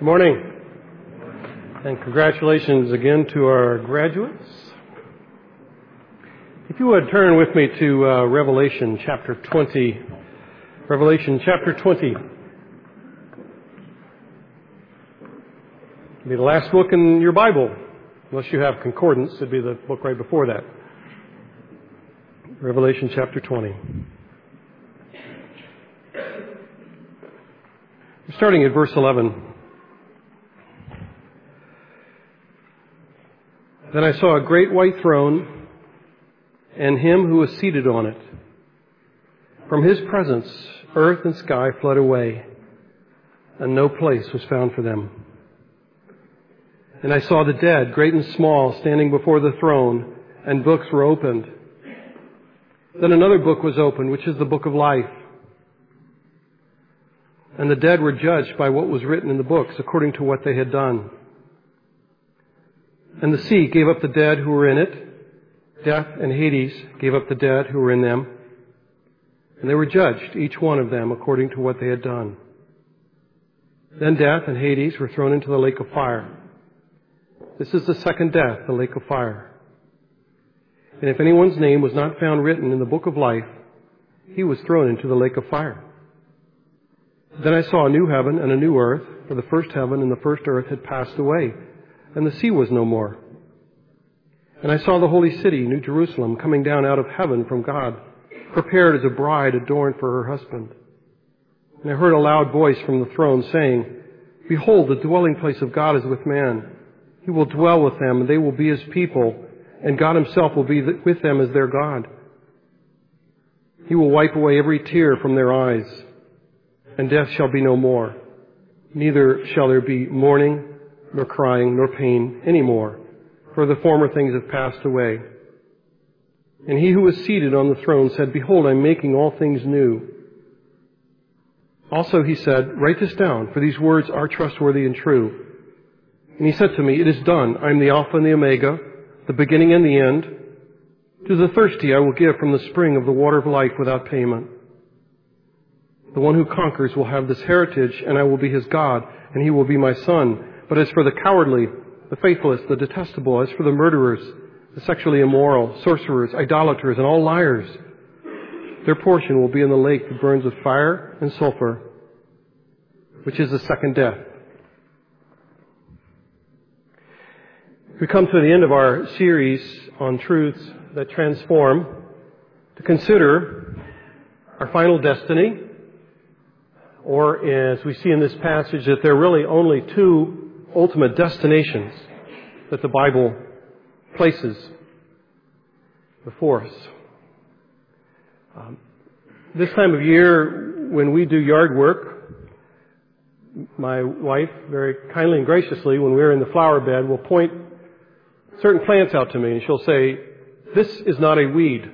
Good morning, and congratulations again to our graduates. If you would turn with me to Revelation chapter 20. Revelation chapter 20. It'll be the last book in your Bible, unless you have concordance. It'd be the book right before that. Revelation chapter 20. Starting at verse 11. Then I saw a great white throne, and him who was seated on it. From his presence, earth and sky fled away, and no place was found for them. And I saw the dead, great and small, standing before the throne, and books were opened. Then another book was opened, which is the book of life. And the dead were judged by what was written in the books, according to what they had done. And the sea gave up the dead who were in it. Death and Hades gave up the dead who were in them. And they were judged, each one of them, according to what they had done. Then death and Hades were thrown into the lake of fire. This is the second death, the lake of fire. And if anyone's name was not found written in the book of life, he was thrown into the lake of fire. Then I saw a new heaven and a new earth, for the first heaven and the first earth had passed away, and the sea was no more. And I saw the holy city, New Jerusalem, coming down out of heaven from God, prepared as a bride adorned for her husband. And I heard a loud voice from the throne saying, Behold, the dwelling place of God is with man. He will dwell with them, and they will be his people, and God himself will be with them as their God. He will wipe away every tear from their eyes, and death shall be no more. Neither shall there be mourning, nor crying, nor pain any more, for the former things have passed away. And he who was seated on the throne said, Behold, I am making all things new. Also he said, Write this down, for these words are trustworthy and true. And he said to me, It is done. I am the Alpha and the Omega, the beginning and the end. To the thirsty I will give from the spring of the water of life without payment. The one who conquers will have this heritage, and I will be his God, and he will be my son. But as for the cowardly, the faithless, the detestable, as for the murderers, the sexually immoral, sorcerers, idolaters, and all liars, their portion will be in the lake that burns with fire and sulfur, which is the second death. We come to the end of our series on truths that transform to consider our final destiny, or as we see in this passage, that there are really only two ultimate destinations that the Bible places before us. This time of year, when we do yard work, my wife, very kindly and graciously, when we're in the flower bed, will point certain plants out to me, and she'll say, This is not a weed.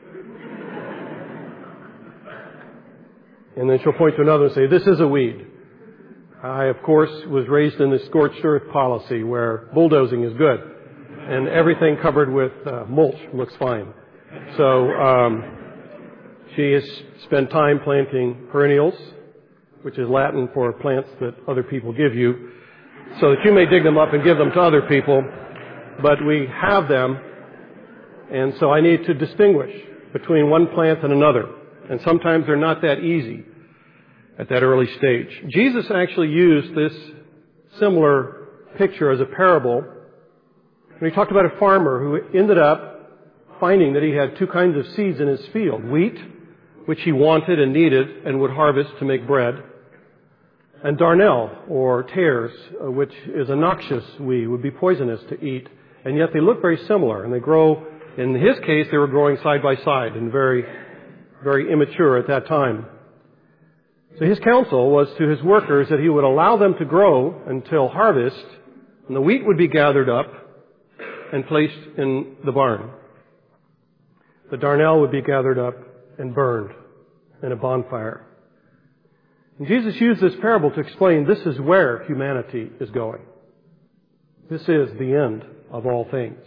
And then she'll point to another and say, This is a weed. I, of course, was raised in the scorched earth policy where bulldozing is good and everything covered with mulch looks fine. So she has spent time planting perennials, which is Latin for plants that other people give you, so that you may dig them up and give them to other people. But we have them, and so I need to distinguish between one plant and another. And sometimes they're not that easy at that early stage. Jesus actually used this similar picture as a parable when he talked about a farmer who ended up finding that he had two kinds of seeds in his field. Wheat, which he wanted and needed and would harvest to make bread, and darnel, or tares, which is a noxious weed, would be poisonous to eat. And yet they look very similar, and they grow, in his case, they were growing side by side and very, very immature at that time. So his counsel was to his workers that he would allow them to grow until harvest, and the wheat would be gathered up and placed in the barn. The darnel would be gathered up and burned in a bonfire. And Jesus used this parable to explain this is where humanity is going. This is the end of all things.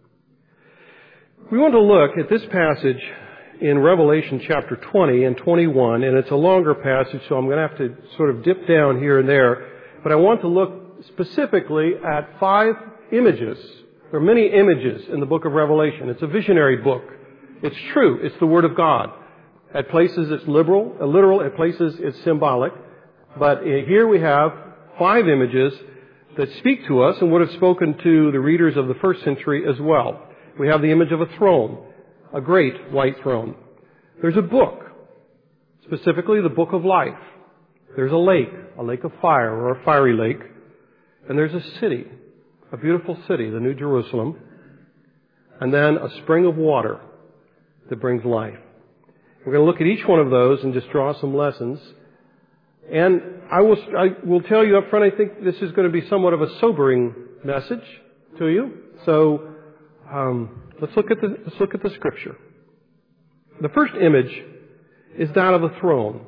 We want to look at this passage in Revelation chapter 20 and 21, and it's a longer passage, so I'm going to have to sort of dip down here and there. But I want to look specifically at 5 images. There are many images in the book of Revelation. It's a visionary book. It's true. It's the Word of God. At places it's literal. At places it's symbolic. But here we have 5 images that speak to us and would have spoken to the readers of the first century as well. We have the image of a throne, a great white throne. There's a book, specifically the book of life. There's a lake of fire or a fiery lake. And there's a city, a beautiful city, the New Jerusalem. And then a spring of water that brings life. We're going to look at each one of those and just draw some lessons. And I will tell you up front, I think this is going to be somewhat of a sobering message to you. So let's look at the scripture. The first image is that of a throne.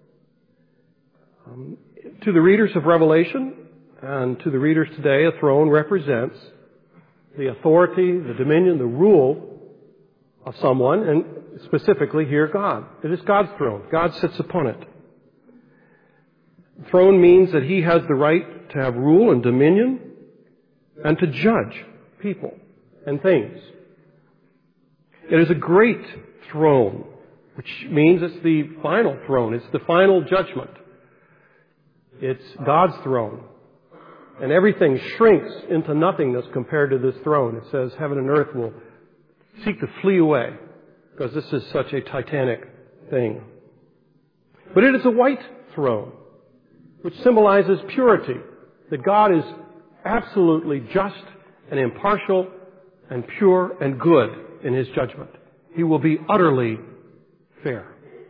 To the readers of Revelation and to the readers today, a throne represents the authority, the dominion, the rule of someone, and specifically here God. It is God's throne. God sits upon it. Throne means that He has the right to have rule and dominion and to judge people and things. It is a great throne, which means it's the final throne. It's the final judgment. It's God's throne. And everything shrinks into nothingness compared to this throne. It says heaven and earth will seek to flee away because this is such a titanic thing. But it is a white throne, which symbolizes purity, that God is absolutely just and impartial and pure and good in His judgment. He will be utterly fair.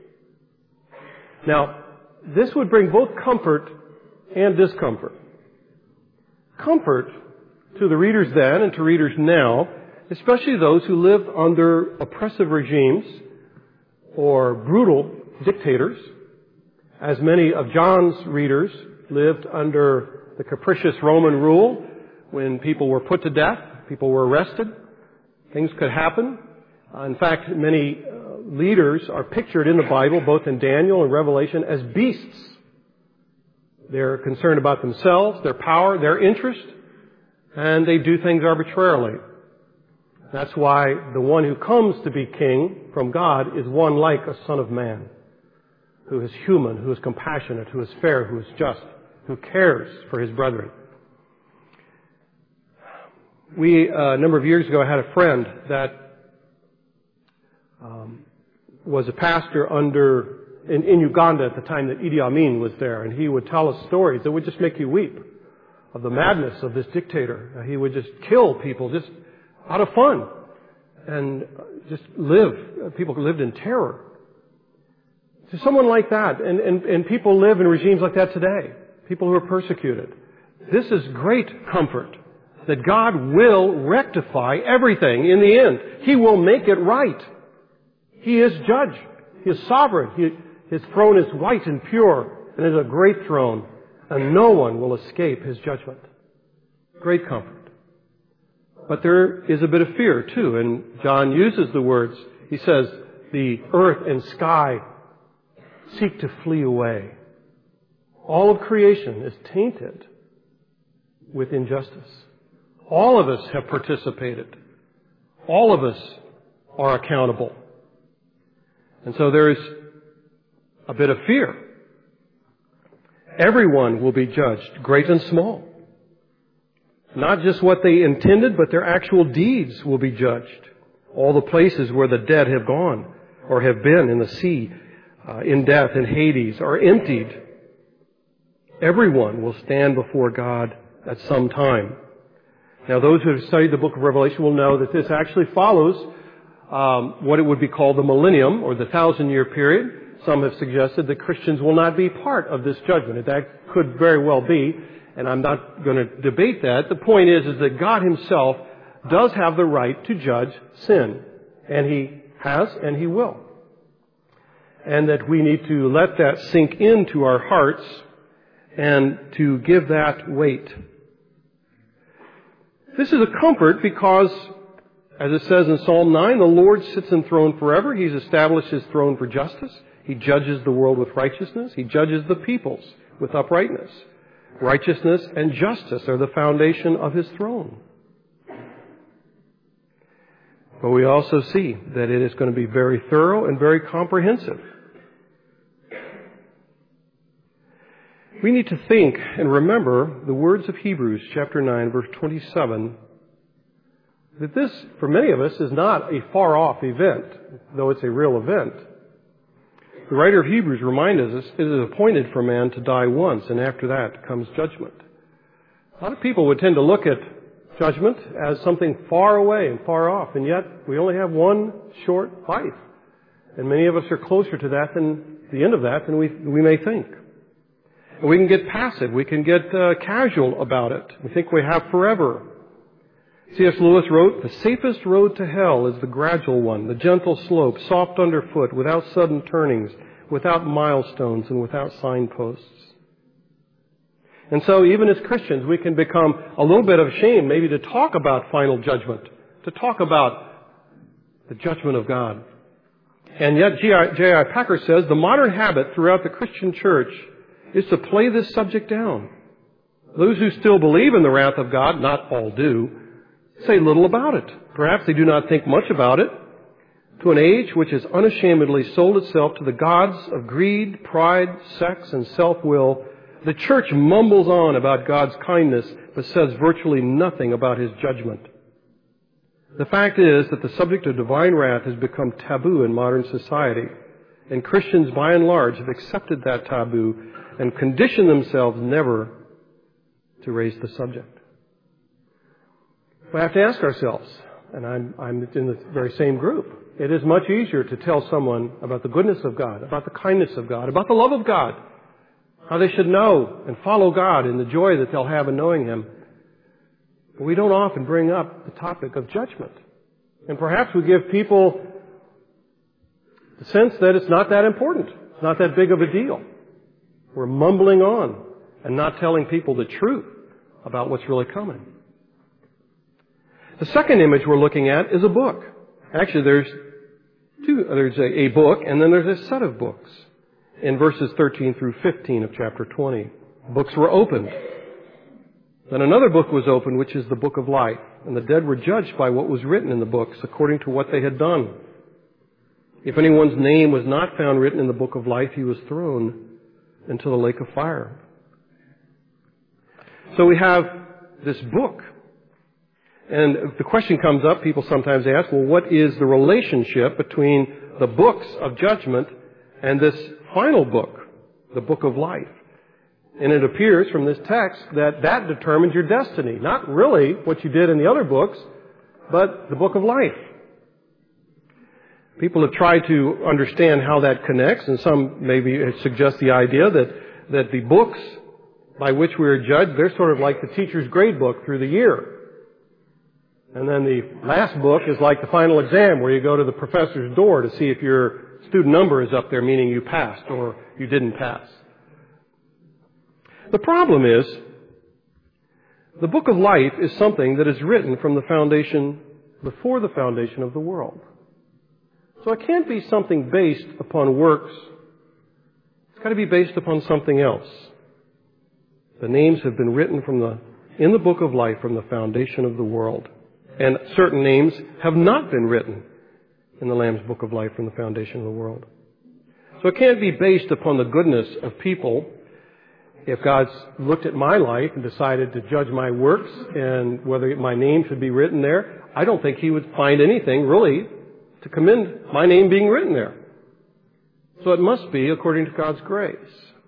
Now, this would bring both comfort and discomfort. Comfort to the readers then and to readers now, especially those who lived under oppressive regimes or brutal dictators, as many of John's readers lived under the capricious Roman rule when people were put to death, people were arrested, things could happen. In fact, many leaders are pictured in the Bible, both in Daniel and Revelation, as beasts. They're concerned about themselves, their power, their interest, and they do things arbitrarily. That's why the one who comes to be king from God is one like a son of man, who is human, who is compassionate, who is fair, who is just, who cares for his brethren. A number of years ago, I had a friend that was a pastor in Uganda at the time that Idi Amin was there, and he would tell us stories that would just make you weep of the madness of this dictator. He would just kill people just out of fun and just people lived in terror. To someone like that, and people live in regimes like that today, people who are persecuted. This is great comfort that God will rectify everything in the end. He will make it right. He is judge. He is sovereign. His throne is white and pure, and is a great throne, and no one will escape His judgment. Great comfort. But there is a bit of fear, too, and John uses the words. He says, the earth and sky seek to flee away. All of creation is tainted with injustice. All of us have participated. All of us are accountable. And so there is a bit of fear. Everyone will be judged, great and small. Not just what they intended, but their actual deeds will be judged. All the places where the dead have gone or have been in the sea, in death, in Hades, are emptied. Everyone will stand before God at some time. Now, those who have studied the book of Revelation will know that this actually follows what it would be called the millennium, or the 1,000-year period. Some have suggested that Christians will not be part of this judgment. That could very well be, and I'm not going to debate that. The point is that God Himself does have the right to judge sin, and He has and He will. And that we need to let that sink into our hearts and to give that weight. This is a comfort because, as it says in Psalm 9, the Lord sits enthroned forever. He's established His throne for justice. He judges the world with righteousness. He judges the peoples with uprightness. Righteousness and justice are the foundation of His throne. But we also see that it is going to be very thorough and very comprehensive. We need to think and remember the words of Hebrews chapter 9, verse 27, that this, for many of us, is not a far-off event, though it's a real event. The writer of Hebrews reminds us it is appointed for man to die once, and after that comes judgment. A lot of people would tend to look at judgment as something far away and far off, and yet we only have one short life. And many of us are closer to that than the end of that than we may think. And we can get passive. We can get casual about it. We think we have forever. C.S. Lewis wrote, "The safest road to hell is the gradual one, the gentle slope, soft underfoot, without sudden turnings, without milestones, and without signposts." And so even as Christians, we can become a little bit ashamed maybe to talk about final judgment, to talk about the judgment of God. And yet J.I. Packer says the modern habit throughout the Christian church is to play this subject down. Those who still believe in the wrath of God, not all do, say little about it. Perhaps they do not think much about it. To an age which has unashamedly sold itself to the gods of greed, pride, sex, and self-will, the church mumbles on about God's kindness, but says virtually nothing about His judgment. The fact is that the subject of divine wrath has become taboo in modern society, and Christians by and large have accepted that taboo and conditioned themselves never to raise the subject. We have to ask ourselves, and I'm in the very same group, it is much easier to tell someone about the goodness of God, about the kindness of God, about the love of God, how they should know and follow God and the joy that they'll have in knowing Him. But we don't often bring up the topic of judgment. And perhaps we give people the sense that it's not that important. It's not that big of a deal. We're mumbling on and not telling people the truth about what's really coming. The second image we're looking at is a book. Actually, there's a book, and then there's a set of books. In verses 13 through 15 of chapter 20, books were opened. Then another book was opened, which is the book of life. And the dead were judged by what was written in the books, according to what they had done. If anyone's name was not found written in the book of life, he was thrown into the lake of fire. So we have this book. And the question comes up, people sometimes ask, well, what is the relationship between the books of judgment and this final book, the book of life? And it appears from this text that that determines your destiny. Not really what you did in the other books, but the book of life. People have tried to understand how that connects, and some maybe suggest the idea that the books by which we are judged, they're sort of like the teacher's grade book through the year. And then the last book is like the final exam, where you go to the professor's door to see if your student number is up there, meaning you passed or you didn't pass. The problem is, the book of life is something that is written from the foundation, before the foundation of the world. So it can't be something based upon works. It's got to be based upon something else. The names have been written in the book of life from the foundation of the world. And certain names have not been written in the Lamb's book of life from the foundation of the world. So it can't be based upon the goodness of people. If God's looked at my life and decided to judge my works and whether my name should be written there, I don't think He would find anything really to commend my name being written there. So it must be according to God's grace.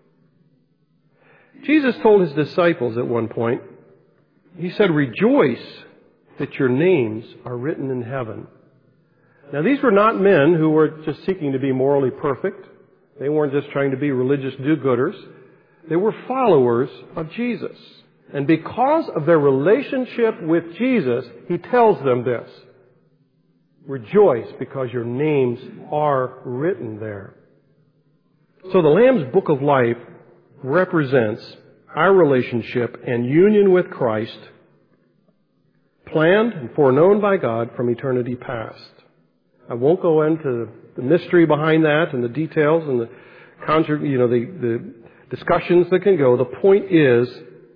Jesus told His disciples at one point, He said, "Rejoice that your names are written in heaven." Now, these were not men who were just seeking to be morally perfect. They weren't just trying to be religious do-gooders. They were followers of Jesus. And because of their relationship with Jesus, He tells them this: rejoice because your names are written there. So the Lamb's book of life represents our relationship and union with Christ, planned and foreknown by God from eternity past. I won't go into the mystery behind that and the details and the discussions that can go. The point is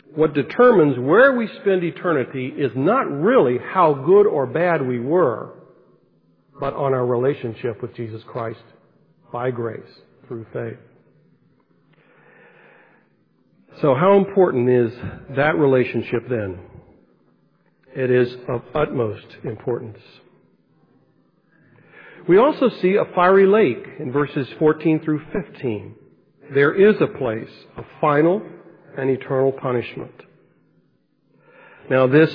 what determines where we spend eternity is not really how good or bad we were, but on our relationship with Jesus Christ by grace through faith. So how important is that relationship then? It is of utmost importance. We also see a fiery lake in verses 14 through 15. There is a place of final and eternal punishment. Now this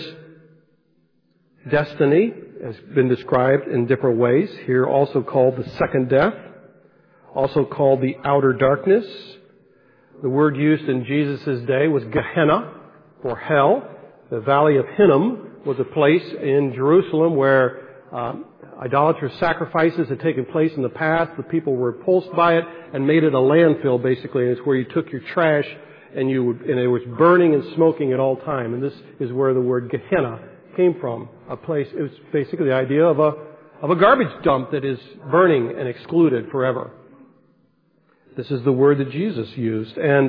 destiny has been described in different ways. Here also called the second death, also called the outer darkness. The word used in Jesus' day was Gehenna, or hell. The Valley of Hinnom was a place in Jerusalem where idolatrous sacrifices had taken place in the past. The people were repulsed by it and made it a landfill, basically. It's where you took your trash and it was burning and smoking at all time. And this is where the word Gehenna came from. A place, it was basically the idea of a garbage dump that is burning and excluded forever. This is the word that Jesus used. And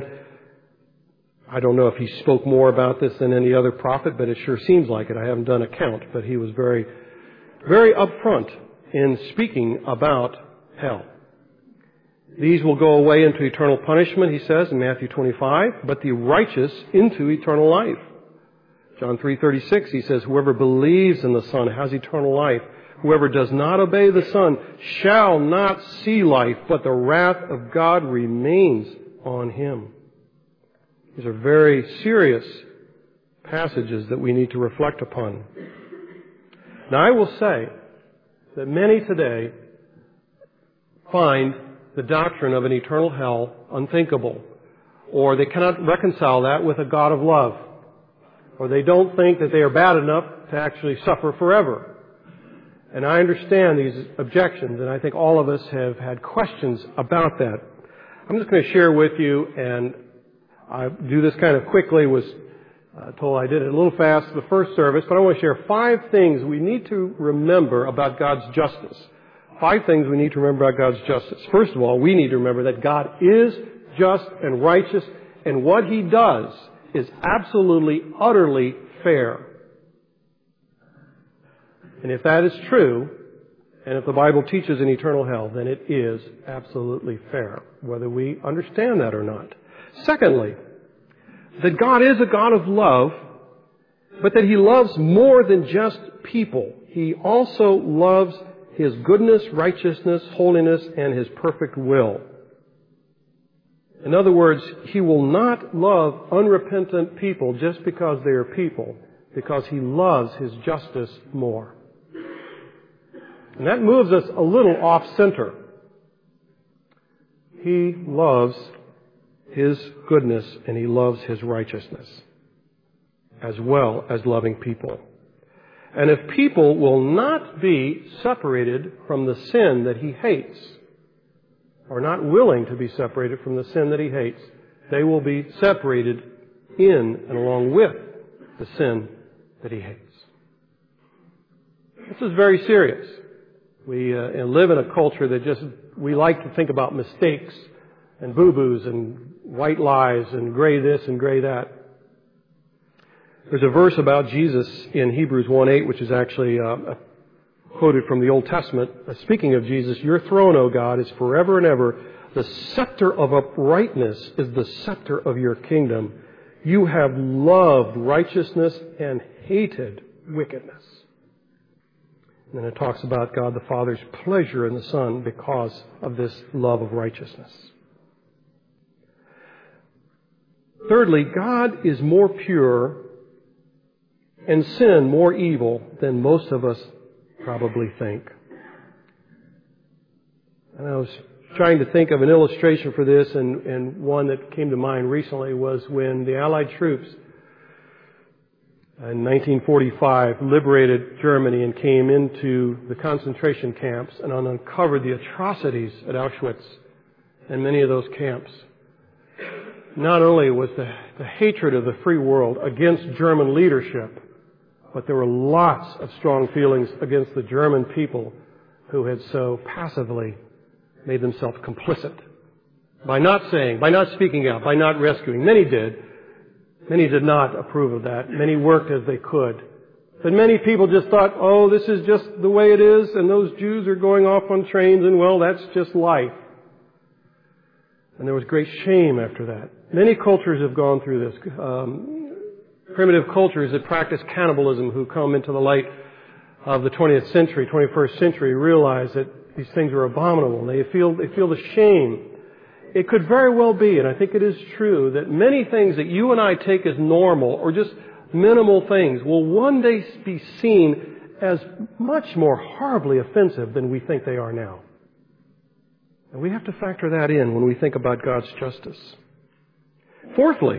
I don't know if he spoke more about this than any other prophet, but it sure seems like it. I haven't done a count, but he was very, very upfront in speaking about hell. These will go away into eternal punishment, he says in Matthew 25, but the righteous into eternal life. John 3:36, he says, whoever believes in the Son has eternal life. Whoever does not obey the Son shall not see life, but the wrath of God remains on him. These are very serious passages that we need to reflect upon. Now I will say that many today find the doctrine of an eternal hell unthinkable, or they cannot reconcile that with a God of love, or they don't think that they are bad enough to actually suffer forever. And I understand these objections, and I think all of us have had questions about that. I'm just going to share with you, and I do this kind of quickly, was told I did it a little fast the first service, but I want to share 5 things we need to remember about God's justice. 5 things we need to remember about God's justice. First of all, we need to remember that God is just and righteous, and what He does is absolutely, utterly fair. And if that is true, and if the Bible teaches an eternal hell, then it is absolutely fair, whether we understand that or not. Secondly, that God is a God of love, but that He loves more than just people. He also loves His goodness, righteousness, holiness, and His perfect will. In other words, He will not love unrepentant people just because they are people, because He loves His justice more. And that moves us a little off-center. He loves His goodness and He loves His righteousness, as well as loving people. And if people will not be separated from the sin that He hates, or not willing to be separated from the sin that He hates, they will be separated in and along with the sin that He hates. This is very serious. We live in a culture that we like to think about mistakes and boo-boos and white lies and gray this and gray that. There's a verse about Jesus in Hebrews 1:8, which is actually quoted from the Old Testament. Speaking of Jesus, your throne, O God, is forever and ever. The scepter of uprightness is the scepter of your kingdom. You have loved righteousness and hated wickedness. And then it talks about God the Father's pleasure in the Son because of this love of righteousness. Thirdly, God is more pure and sin more evil than most of us probably think. And I was trying to think of an illustration for this, and one that came to mind recently was when the Allied troops in 1945 liberated Germany and came into the concentration camps and uncovered the atrocities at Auschwitz and many of those camps. Not only was the hatred of the free world against German leadership, but there were lots of strong feelings against the German people who had so passively made themselves complicit by not saying, by not speaking out, by not rescuing. Many did. Many did not approve of that. Many worked as they could. But many people just thought, oh, this is just the way it is, and those Jews are going off on trains, and well, that's just life. And there was great shame after that. Many cultures have gone through this. Primitive cultures that practice cannibalism, who come into the light of the 20th century, 21st century, realize that these things are abominable. They feel the shame. It could very well be, and I think it is true, that many things that you and I take as normal or just minimal things will one day be seen as much more horribly offensive than we think they are now. And we have to factor that in when we think about God's justice. Fourthly,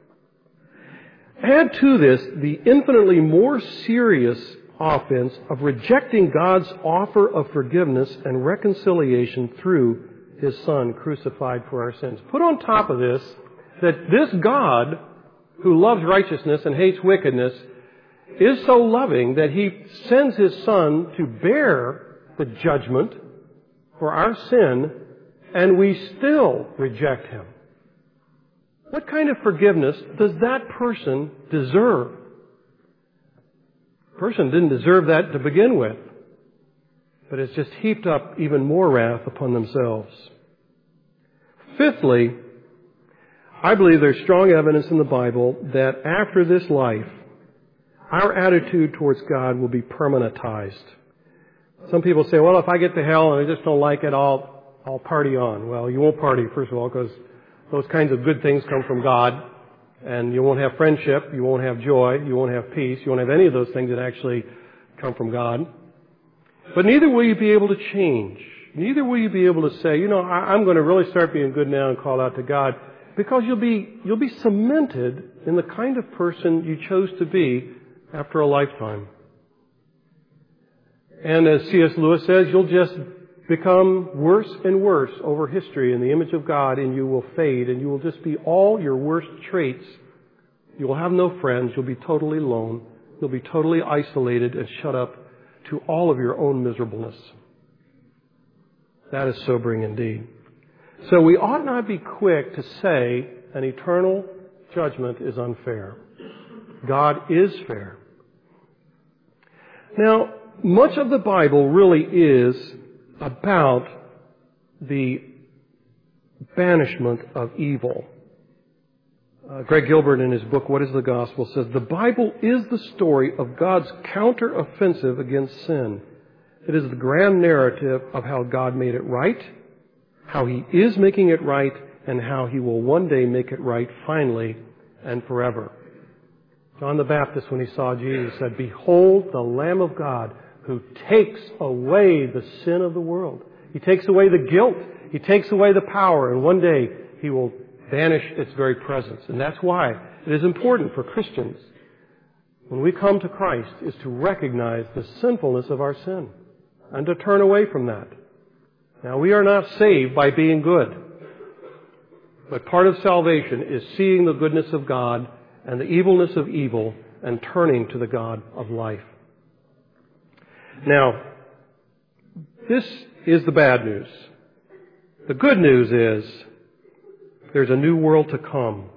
add to this the infinitely more serious offense of rejecting God's offer of forgiveness and reconciliation through His Son crucified for our sins. Put on top of this that this God, who loves righteousness and hates wickedness, is so loving that He sends His Son to bear the judgment for our sin, and we still reject Him. What kind of forgiveness does that person deserve? The person didn't deserve that to begin with, but it's just heaped up even more wrath upon themselves. Fifthly, I believe there's strong evidence in the Bible that after this life, our attitude towards God will be permanentized. Some people say, well, if I get to hell and I just don't like it, I'll party on. Well, you won't party, first of all, because those kinds of good things come from God, and you won't have friendship, you won't have joy, you won't have peace, you won't have any of those things that actually come from God. But neither will you be able to change. Neither will you be able to say, I'm going to really start being good now and call out to God, because you'll be cemented in the kind of person you chose to be after a lifetime. And as C.S. Lewis says, you'll just become worse and worse over history in the image of God, and you will fade, and you will just be all your worst traits. You will have no friends. You'll be totally alone. You'll be totally isolated and shut up to all of your own miserableness. That is sobering indeed. So we ought not be quick to say an eternal judgment is unfair. God is fair. Now, much of the Bible really is about the banishment of evil. Greg Gilbert, in his book, What is the Gospel?, says, the Bible is the story of God's counter-offensive against sin. It is the grand narrative of how God made it right, how He is making it right, and how He will one day make it right finally and forever. John the Baptist, when he saw Jesus, said, behold the Lamb of God who takes away the sin of the world. He takes away the guilt. He takes away the power, and one day He will banish its very presence. And that's why it is important for Christians, when we come to Christ, is to recognize the sinfulness of our sin and to turn away from that. Now, we are not saved by being good, but part of salvation is seeing the goodness of God and the evilness of evil and turning to the God of life. Now, this is the bad news. The good news is there's a new world to come.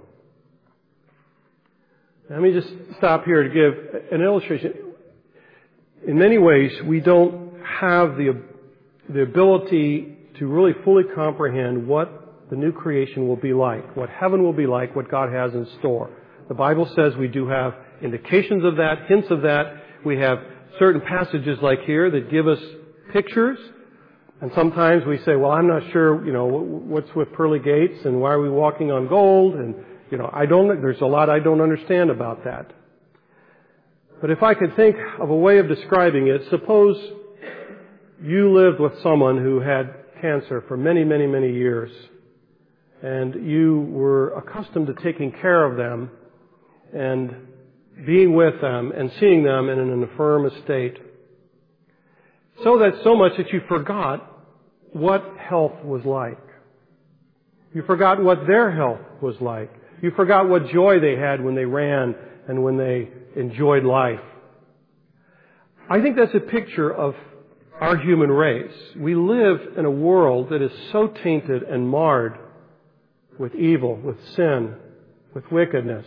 Let me just stop here to give an illustration. In many ways, we don't have the ability to really fully comprehend what the new creation will be like, what heaven will be like, what God has in store. The Bible says we do have indications of that, hints of that. We have certain passages like here that give us pictures. And sometimes we say, well, I'm not sure, what's with pearly gates and why are we walking on gold? And, there's a lot I don't understand about that. But if I could think of a way of describing it, suppose you lived with someone who had cancer for many, many, many years, and you were accustomed to taking care of them and being with them and seeing them in an infirm estate, so much that you forgot what health was like. You forgot what their health was like. You forgot what joy they had when they ran and when they enjoyed life. I think that's a picture of our human race. We live in a world that is so tainted and marred with evil, with sin, with wickedness,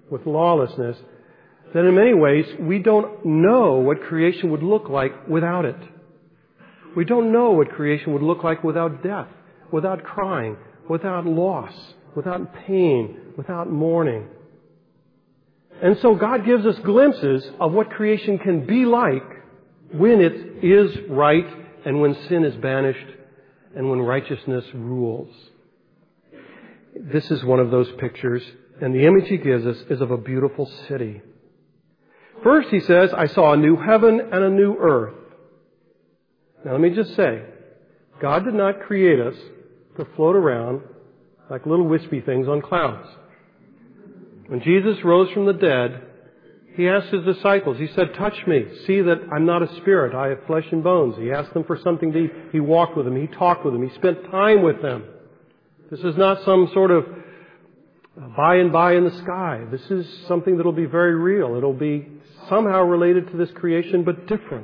with lawlessness, that in many ways we don't know what creation would look like without it. We don't know what creation would look like without death, without crying, without loss, without pain, without mourning. And so God gives us glimpses of what creation can be like when it is right and when sin is banished and when righteousness rules. This is one of those pictures, and the image he gives us is of a beautiful city. First, he says, I saw a new heaven and a new earth. Now, let me just say, God did not create us to float around like little wispy things on clouds. When Jesus rose from the dead, he asked his disciples, he said, touch me, see that I'm not a spirit, I have flesh and bones. He asked them for something to eat. He walked with them, he talked with them, he spent time with them. This is not some sort of by and by in the sky. This is something that will be very real. It'll be somehow related to this creation, but different.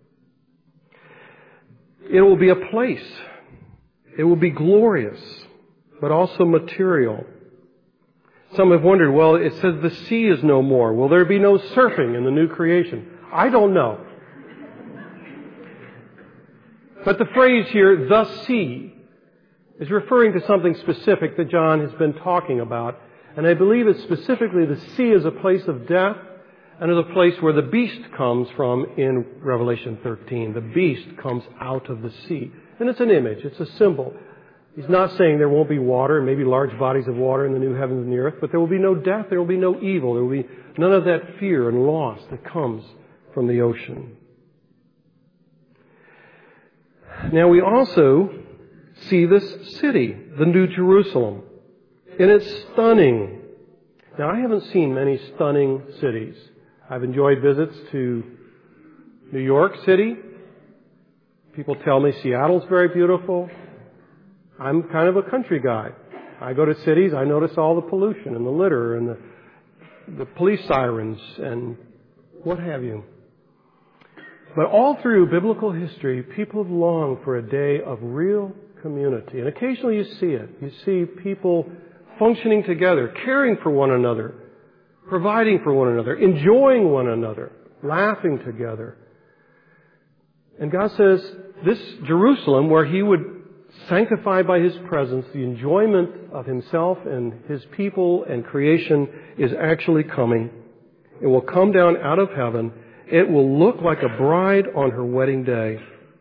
It will be a place. It will be glorious, but also material. Some have wondered, well, it says the sea is no more. Will there be no surfing in the new creation? I don't know. But the phrase here, the sea, is referring to something specific that John has been talking about. And I believe it's specifically the sea is a place of death and is a place where the beast comes from in Revelation 13. The beast comes out of the sea. And it's an image. It's a symbol. He's not saying there won't be water, maybe large bodies of water in the new heavens and the earth, but there will be no death, there will be no evil, there will be none of that fear and loss that comes from the ocean. Now we also see this city, the New Jerusalem, and it's stunning. Now I haven't seen many stunning cities. I've enjoyed visits to New York City. People tell me Seattle's very beautiful. I'm kind of a country guy. I go to cities, I notice all the pollution and the litter and the police sirens and what have you. But all through biblical history, people have longed for a day of real community. And occasionally you see it. You see people functioning together, caring for one another, providing for one another, enjoying one another, laughing together. And God says, this Jerusalem, where He would sanctify by His presence the enjoyment of Himself and His people and creation, is actually coming. It will come down out of heaven. It will look like a bride on her wedding day.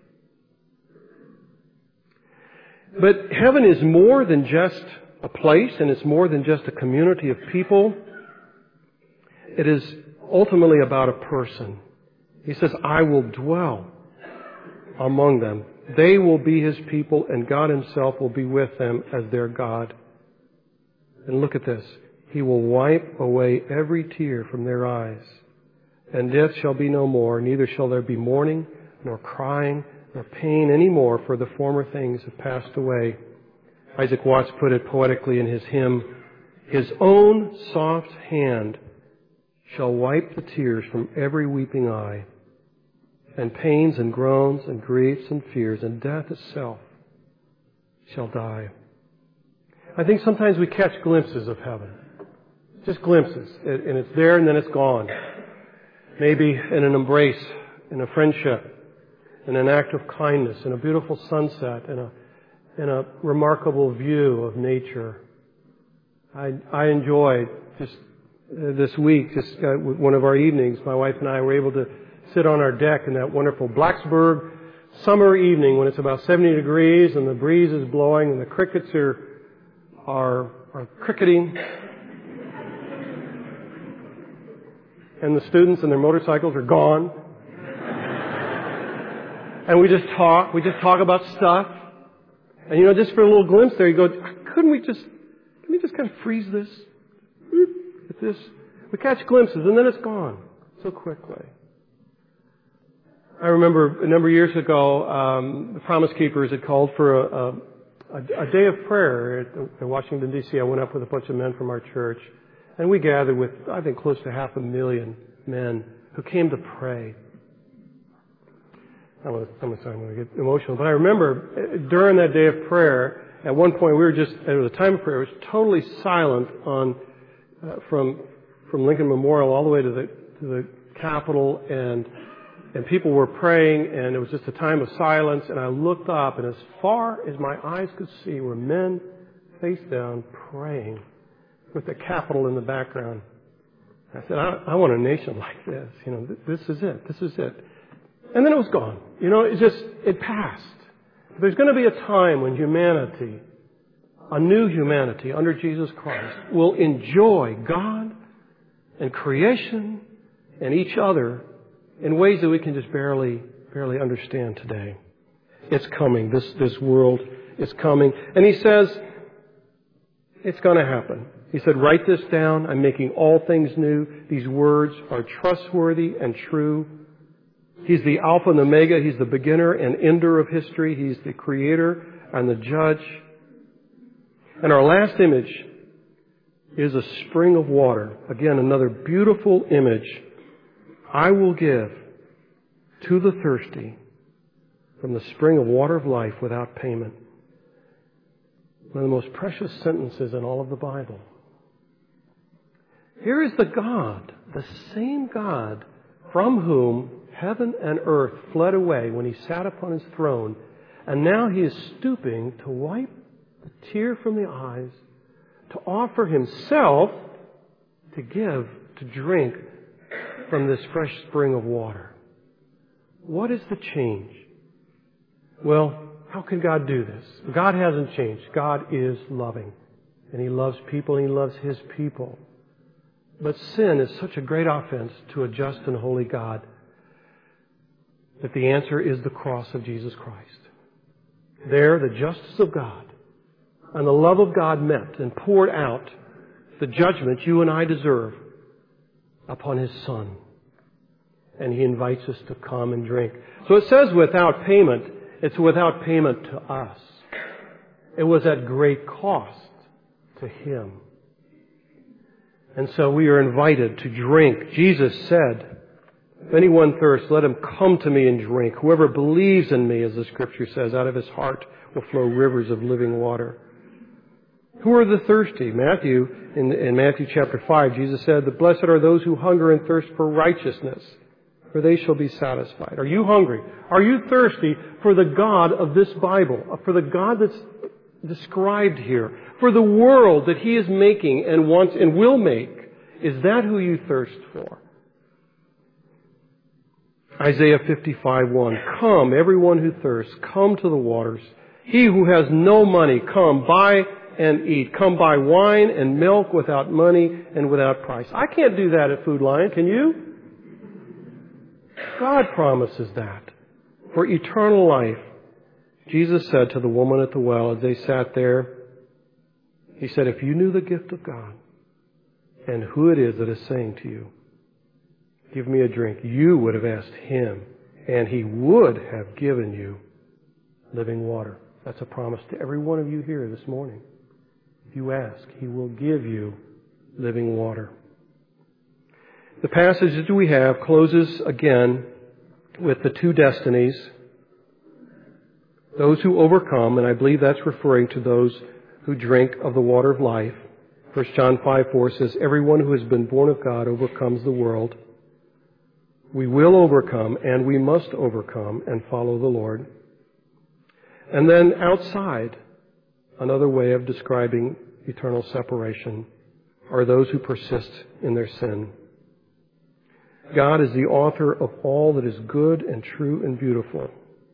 But heaven is more than just a place, and it's more than just a community of people. It is ultimately about a person. He says, I will dwell among them. They will be His people, and God Himself will be with them as their God. And look at this. He will wipe away every tear from their eyes. And death shall be no more, neither shall there be mourning, nor crying, nor pain any more, for the former things have passed away. Isaac Watts put it poetically in his hymn, His own soft hand shall wipe the tears from every weeping eye, and pains and groans and griefs and fears and death itself shall die. I think sometimes we catch glimpses of heaven. Just glimpses. And it's there and then it's gone. Maybe in an embrace, in a friendship, in an act of kindness, in a beautiful sunset, in a remarkable view of nature. I enjoyed just this week, one of our evenings, my wife and I were able to sit on our deck in that wonderful Blacksburg summer evening when it's about 70 degrees and the breeze is blowing and the crickets are cricketing. And the students and their motorcycles are gone. And we just talk about stuff. And just for a little glimpse there, you go, can we just kind of freeze this? At this? We catch glimpses and then it's gone so quickly. I remember a number of years ago, the Promise Keepers had called for a day of prayer at Washington, D.C. I went up with a bunch of men from our church, and we gathered with, I think, close to 500,000 men who came to pray. I'm going to get emotional, but I remember during that day of prayer, at one point it was a time of prayer, it was totally silent from from Lincoln Memorial all the way to the Capitol, and people were praying, and it was just a time of silence, and I looked up, and as far as my eyes could see were men face down praying with the Capitol in the background. I said, I want a nation like this. This is it. This is it. And then it was gone. It passed. There's going to be a time when humanity, a new humanity under Jesus Christ, will enjoy God and creation and each other in ways that we can just barely understand today. It's coming. This world is coming. And he says, it's going to happen. He said, write this down. I'm making all things new. These words are trustworthy and true. He's the Alpha and Omega. He's the beginner and ender of history. He's the creator and the judge. And our last image is a spring of water. Again, another beautiful image. I will give to the thirsty from the spring of water of life without payment. One of the most precious sentences in all of the Bible. Here is the God, the same God from whom heaven and earth fled away when he sat upon his throne. And now he is stooping to wipe the tear from the eyes, to offer himself to give, to drink from this fresh spring of water. What is the change? Well, how can God do this? God hasn't changed. God is loving. And he loves people, and he loves his people. But sin is such a great offense to a just and holy God that the answer is the cross of Jesus Christ. There, the justice of God and the love of God met and poured out the judgment you and I deserve upon his Son. And he invites us to come and drink. So it says without payment. It's without payment to us. It was at great cost to him. And so we are invited to drink. Jesus said, if anyone thirsts, let him come to me and drink. Whoever believes in me, as the Scripture says, out of his heart will flow rivers of living water. Who are the thirsty? In Matthew chapter 5, Jesus said, "The blessed are those who hunger and thirst for righteousness, for they shall be satisfied." Are you hungry? Are you thirsty for the God of this Bible? For the God that's described here? For the world that he is making and wants and will make? Is that who you thirst for? Isaiah 55:1. Come, everyone who thirsts, come to the waters. He who has no money, come, buy and eat. Come buy wine and milk without money and without price. I can't do that at Food Lion. Can you? God promises that. For eternal life. Jesus said to the woman at the well as they sat there, he said, if you knew the gift of God and who it is that is saying to you, give me a drink, you would have asked him, and he would have given you living water. That's a promise to every one of you here this morning. If you ask, he will give you living water. The passage that we have closes again with the two destinies. Those who overcome, and I believe that's referring to those who drink of the water of life. 1 John 5:4 says, everyone who has been born of God overcomes the world. We will overcome, and we must overcome and follow the Lord. And then outside, another way of describing eternal separation are those who persist in their sin. God is the author of all that is good and true and beautiful.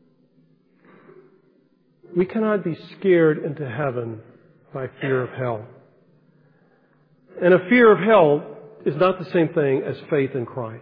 We cannot be scared into heaven by fear of hell. And a fear of hell is not the same thing as faith in Christ.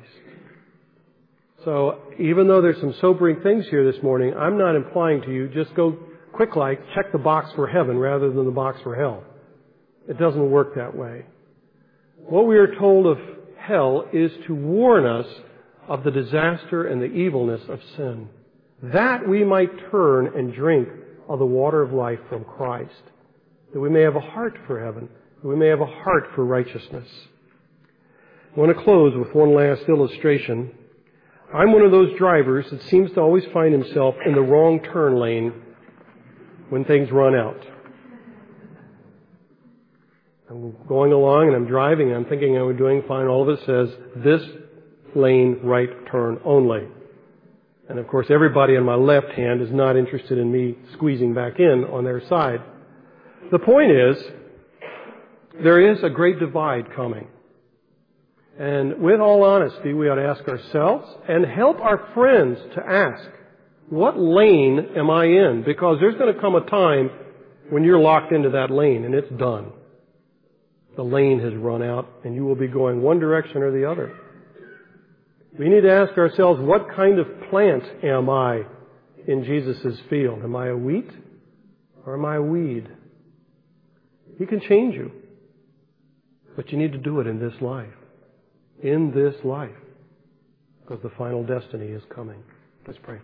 So even though there's some sobering things here this morning, I'm not implying to you just go quick like check the box for heaven rather than the box for hell. It doesn't work that way. What we are told of hell is to warn us of the disaster and the evilness of sin, that we might turn and drink of the water of life from Christ, that we may have a heart for heaven, that we may have a heart for righteousness. I want to close with one last illustration. I'm one of those drivers that seems to always find himself in the wrong turn lane when things run out. I'm going along and I'm driving and I'm thinking I'm doing fine. All of it says, this lane right turn only. And of course everybody on my left hand is not interested in me squeezing back in on their side. The point is, there is a great divide coming. And with all honesty, we ought to ask ourselves and help our friends to ask, what lane am I in? Because there's going to come a time when you're locked into that lane and it's done. The lane has run out and you will be going one direction or the other. We need to ask ourselves, what kind of plant am I in Jesus' field? Am I a wheat or am I a weed? He can change you. But you need to do it in this life. In this life. Because the final destiny is coming. Let's pray.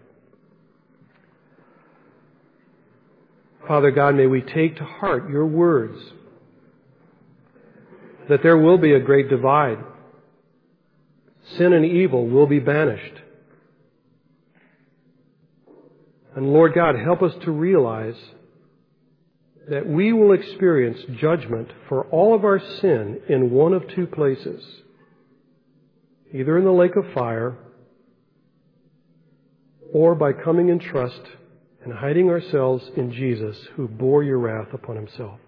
Father God, may we take to heart your words that there will be a great divide. Sin and evil will be banished. And Lord God, help us to realize that we will experience judgment for all of our sin in one of two places. Either in the lake of fire or by coming in trust and hiding ourselves in Jesus, who bore your wrath upon himself.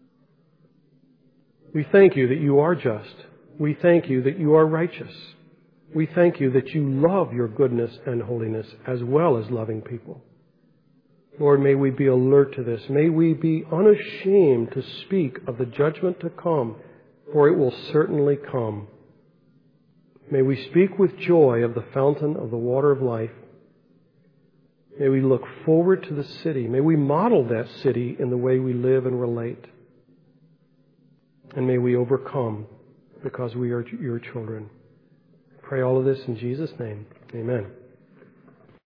We thank you that you are just. We thank you that you are righteous. We thank you that you love your goodness and holiness as well as loving people. Lord, may we be alert to this. May we be unashamed to speak of the judgment to come, for it will certainly come. May we speak with joy of the fountain of the water of life. May we look forward to the city. May we model that city in the way we live and relate. And may we overcome because we are your children. Pray all of this in Jesus' name. Amen.